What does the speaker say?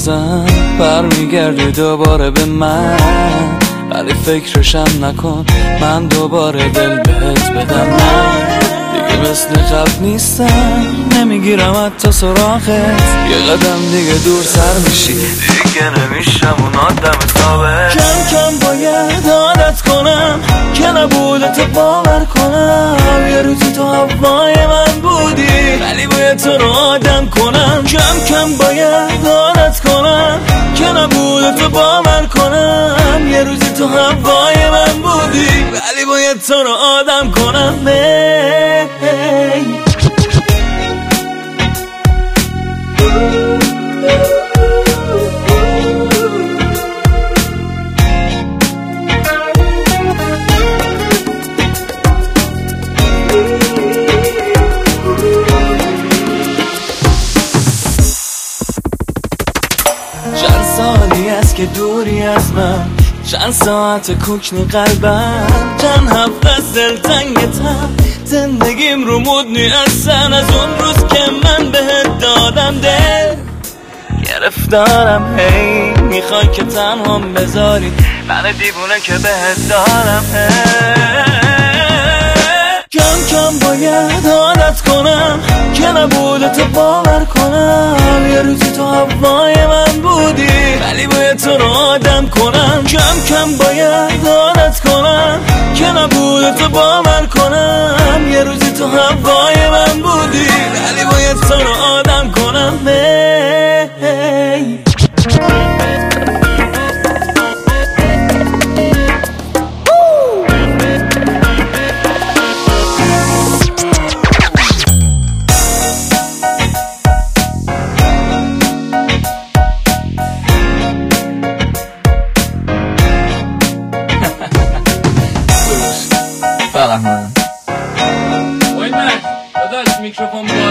بازم برمیگردی دوباره به من، ولی فکرشم نکن من دوباره دل بهت بدم. من دیگه مثل قبل نیستم، نمیگیرم حتی سراغت، یه قدم دیگه دور سر میشی، دیگه نمیشم اون آدم ثابت. کم کم باید عادت کنم که نبودت باور کنم، یه روزی تو هوای من بودی ولی باید تو رو آدم کنم. کم کم باید عادت کنم که نبودت باور کنم، یه روزی تو هوای من بودی ولی باید تو رو آدم کنم. چند سالی است که دوری از من، چند ساعت کوچنی قلبم، چند هفته از دلتنگتم، زندگیم رو مدنی هستن از اون روز که من بهت دادم دل. گرفتارم هی میخوای که تنهام بذاری من دیوونه که بهت دارم. کم کم باید عادت کنم که نبودت باور کنم، یه روزی تو هوای من بودی ولی باید تو رو آدم کنم. کم کم باید عادت کنم که نبودت باور کنم، یه روزی تو هوای من بودی ولی باید تو رو آدم کنم. Oj, nej, det där är mikrofonen.